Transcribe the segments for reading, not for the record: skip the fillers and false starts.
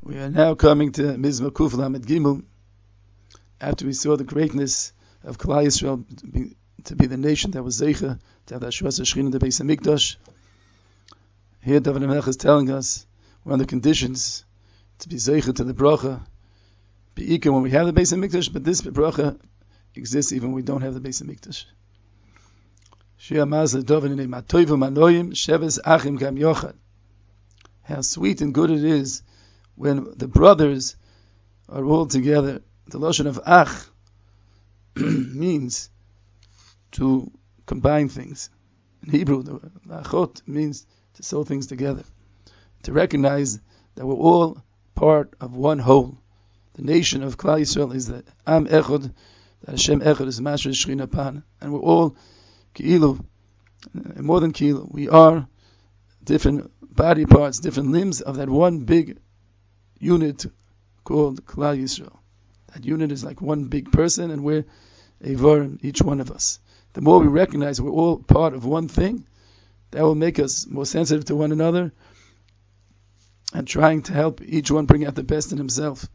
We are now coming to Mizmor Kuf Lamed Gimel, after we saw the greatness of Klal Yisrael to be the nation that was Zeicha, to have the Ashras HaShechina, the Beis HaMikdash. Here David HaMelech is telling us one of the conditions to be Zeicha to the Bracha, Be'ikar when we have the Beis HaMikdash, but this Bracha exists even when we don't have the Beis HaMikdash. Shia Mazla David Nei Matoivu Manoyim Sheves Achim Gam Yochad. How sweet and good it is when the brothers are all together. The Lashon of Ach means to combine things. In Hebrew, the Achot means to sew things together. To recognize that we're all part of one whole. The nation of Klal Yisrael is the Am Echad, that Hashem Echad is Masher Shechina Pan. And we're all Ki'ilu, more than Ki'ilu. We are different body parts, different limbs of that one big unit called Klal Yisrael. That unit is like one big person, and we're Eivarim, each one of us. The more we recognize we're all part of one thing, that will make us more sensitive to one another and trying to help each one bring out the best in himself.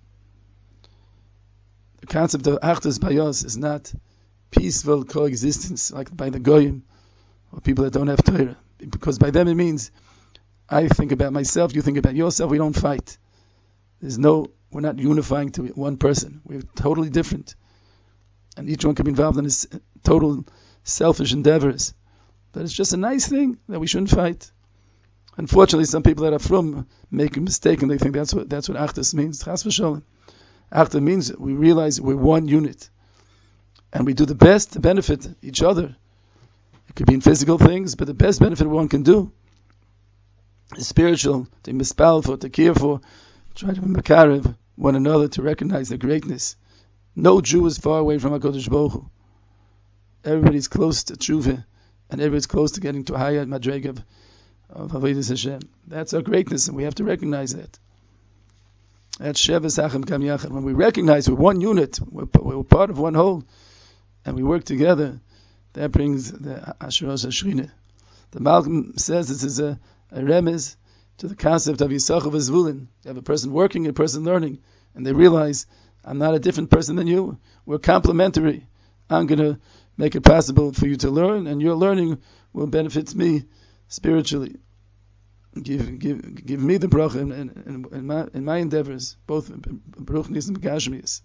The concept of Achdus Bayos is not peaceful coexistence like by the Goyim or people that don't have Torah, because by them it means I think about myself, you think about yourself, we don't fight. We're not unifying to one person. We're totally different. And each one can be involved in his total selfish endeavors. But it's just a nice thing that we shouldn't fight. Unfortunately, some people that are from make a mistake and they think that's what Achdus means. Chas v'sholem. Achdus means we realize we're one unit. And we do the best to benefit each other. It could be in physical things, but the best benefit one can do is spiritual, to mispal for, to care for, try to makarev one another, to recognize their greatness. No Jew is far away from HaKadosh Baruch Hu. Everybody's close to Tshuva, and everybody's close to getting to a higher madrega of Avodas Hashem. That's our greatness, and we have to recognize that. That's Sheves Achim Gam Yachad. When we recognize we're one unit, we're part of one whole, and we work together, that brings the Ashras HaShechina. The Malcolm says this is a remez to the concept of Yisachar v'Zvulun. You have a person working and a person learning, and they realize, I'm not a different person than you. We're complementary. I'm going to make it possible for you to learn, and your learning will benefit me spiritually. Give me the bracha in my endeavors, both Baruchnis and Gashmias.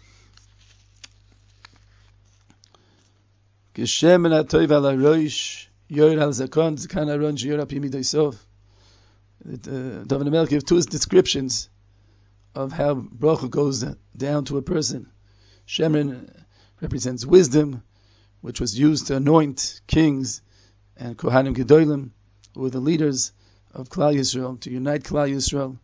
Geshem and Atoiv ala Roish, Yor al Zakon, Zakan Aron, Yor api midaysov. David HaMelech gives two descriptions of how bracha goes down to a person. Shemrin represents wisdom, which was used to anoint kings and Kohanim Gedolim, who were the leaders of Klal Yisrael, to unite Klal Yisrael.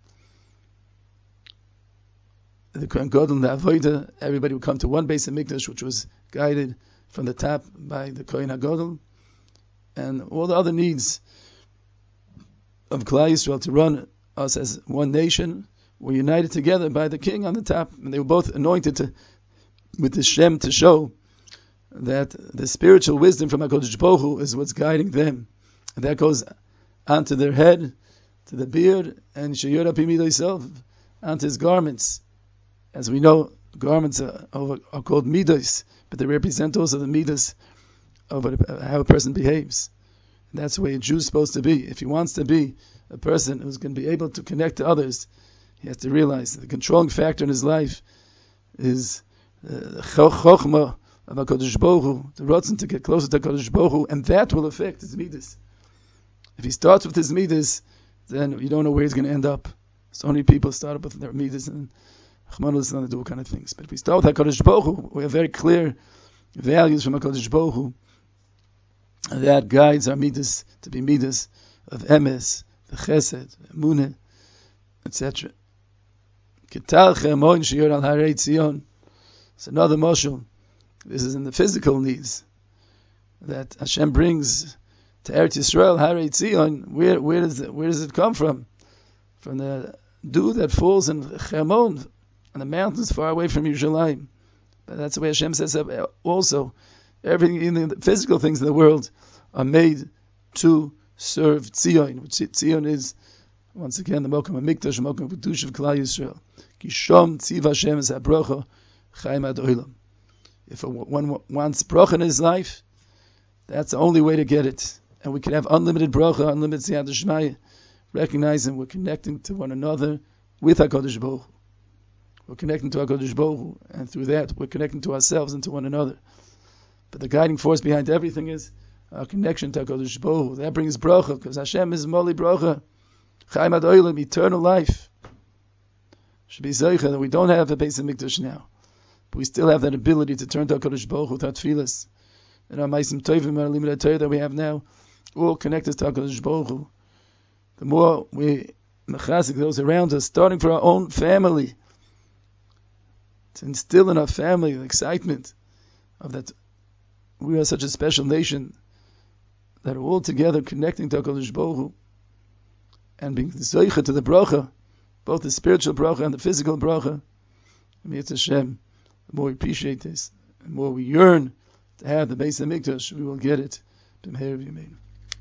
The Kohen Gadol and the Avodah, everybody would come to one Beis HaMikdash, which was guided from the top by the Kohen HaGadol, and all the other needs of Klal Yisrael to run us as one nation were united together by the king on the top, and they were both anointed with the Shem to show that the spiritual wisdom from HaKadosh Baruch Hu is what's guiding them, and that goes onto their head, to the beard, and Sheyur api midaysov, onto his garments. As we know, garments are called midos, but they represent also the midas of how a person behaves. And that's the way a Jew's supposed to be. If he wants to be a person who's going to be able to connect to others, he has to realize that the controlling factor in his life is the chokhmah of HaKadosh Baruch Hu, the rotzen to get closer to HaKadosh Baruch Hu, and that will affect his midas. If he starts with his midas, then you don't know where he's going to end up. So many people start up with their midas and Chmanu is not to do kind of things. But if we start with HaKadosh Baruch Hu, we have very clear values from HaKadosh Baruch Hu, and that guides our midas to be midas of emes, the chesed, emunah, etc. Ketal che'emon sheyor al harei Tzion. It's another mashal. This is in the physical needs that Hashem brings to Eretz Yisrael, Harei Tzion. Where does it come from? From the dew that falls in Chemon, on the mountains far away from Yerushalayim. But that's the way Hashem says also. Everything in the physical things in the world are made to serve Tzion. Tzion is Once again, the Mokum HaMikdash, the Mokum HaKadosh of Klal Yisrael. Kishom tziv Hashem es ha-brocha chayim ad olam. If one wants bracha in his life, that's the only way to get it. And we can have unlimited bracha, unlimited siyata shmaya, recognizing we're connecting to one another with HaKadosh Baruch Hu. We're connecting to HaKadosh Baruch Hu, and through that, we're connecting to ourselves and to one another. But the guiding force behind everything is our connection to HaKadosh Baruch Hu. That brings bracha, because Hashem is Moli bracha, chayim ad olam, eternal life. Should be zeicha that we don't have a Beis HaMikdash now, but we still have that ability to turn to HaKadosh Baruch Hu with our tefillas and our ma'asim tovim, our limited Torah that we have now, all connected to HaKadosh Baruch Hu. The more we mechazik those around us, starting for our own family, to instill in our family the excitement of that we are such a special nation that are all together connecting to HaKadosh Baruch Hu and being zeicha to the bracha, both the spiritual bracha and the physical bracha. Mitzvah Hashem, the more we appreciate this, the more we yearn to have the Beis HaMikdash, we will get it. B'meher v'yameinu.